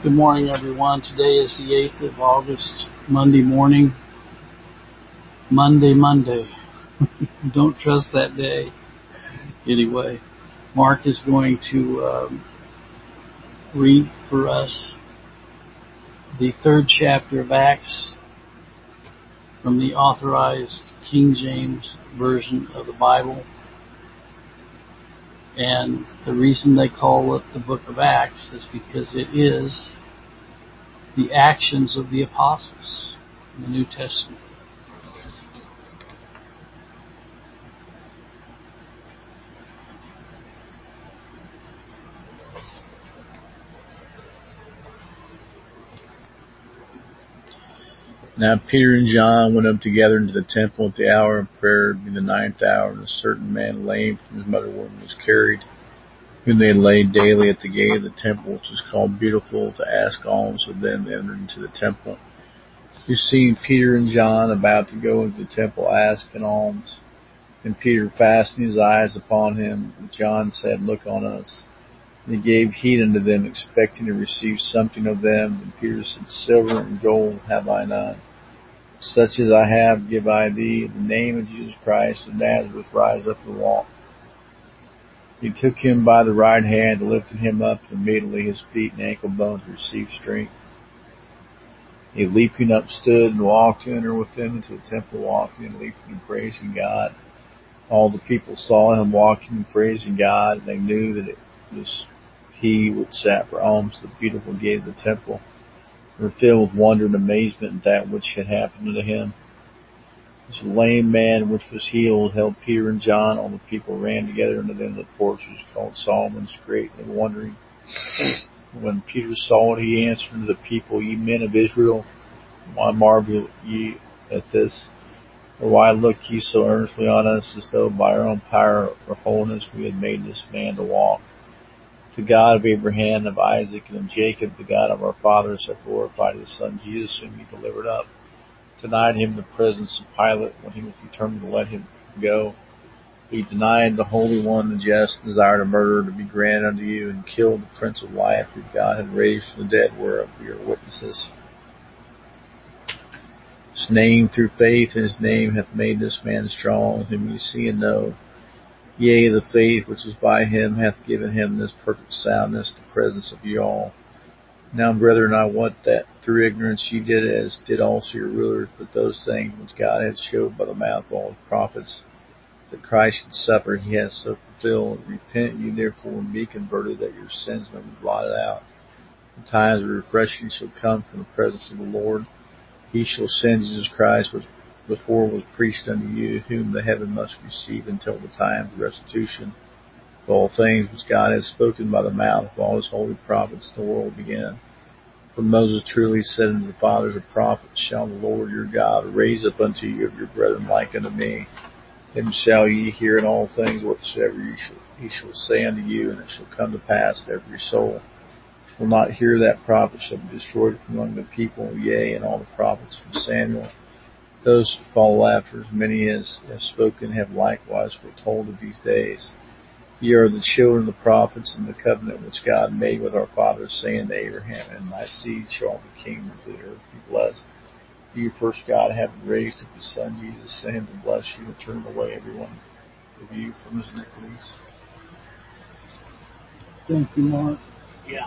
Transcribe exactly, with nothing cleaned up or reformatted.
Good morning, everyone. Today is the eighth of August, Monday morning. Monday, Monday. Don't trust that day. Anyway, Mark is going to um, read for us the third chapter of Acts from the Authorized King James Version of the Bible. And the reason they call it the book of Acts is because it is the actions of the apostles in the New Testament. Now Peter and John went up together into the temple at the hour of prayer, being the ninth hour, and a certain man lame from his mother womb was carried, whom they laid daily at the gate of the temple, which is called Beautiful, to ask alms of them that entered into the temple. Who, seeing Peter and John about to go into the temple, asked an alms. And Peter, fastening his eyes upon him, John said, Look on us. And he gave heed unto them, expecting to receive something of them. And Peter said, Silver and gold have I none. Such as I have give I thee. In the name of Jesus Christ of Nazareth, rise up and walk. He took him by the right hand and lifted him up, and immediately his feet and ankle bones received strength. He leaping up stood and walked in or with them into the temple, walking and leaping and praising God. All the people saw him walking and praising God, and they knew that it was he which sat for alms at the beautiful gate of the temple. They were filled with wonder and amazement at that which had happened unto him. This lame man which was healed held Peter and John. All the people ran together unto them to the porch, which was called Solomon's, greatly wondering. When Peter saw it, he answered unto the people, Ye men of Israel, why marvel ye at this? Or why look ye so earnestly on us, as though by our own power or holiness we had made this man to walk? To God of Abraham, of Isaac, and of Jacob, the God of our fathers, hath glorified his Son Jesus, whom he delivered up, denied him in the presence of Pilate, when he was determined to let him go. He denied the Holy One, the just, desired a murderer to be granted unto you, and killed the Prince of Life, whom God had raised from the dead, whereof we are witnesses. His name, through faith in his name, hath made this man strong, whom you see and know. Yea, the faith which is by him hath given him this perfect soundness, the presence of you all. Now, brethren, I wot that through ignorance ye did as did also your rulers, but those things which God hath showed by the mouth of all his prophets, that Christ should suffer, he hath so fulfilled. Repent ye therefore and be converted, that your sins may be blotted out. The times of refreshing shall come from the presence of the Lord. He shall send Jesus Christ, which before was preached unto you, whom the heaven must receive until the time of restitution of all things which God hath spoken by the mouth of all his holy prophets, the world began. For Moses truly said unto the fathers of prophets, Shall the Lord your God raise up unto you of your brethren like unto me? Then shall ye hear in all things whatsoever ye shall, he shall say unto you, and it shall come to pass that every soul which will not hear that prophet shall be destroyed from among the people. Yea, and all the prophets from Samuel, those that follow after, as many as have spoken, have likewise foretold of these days. Ye are the children of the prophets, and the covenant which God made with our fathers, saying to Abraham, And thy seed shall all the kingdoms of the earth be blessed. To you first God, having raised up his Son Jesus, sent him to bless you and turn away every one of you from his iniquities. Thank you, Mark. Yeah.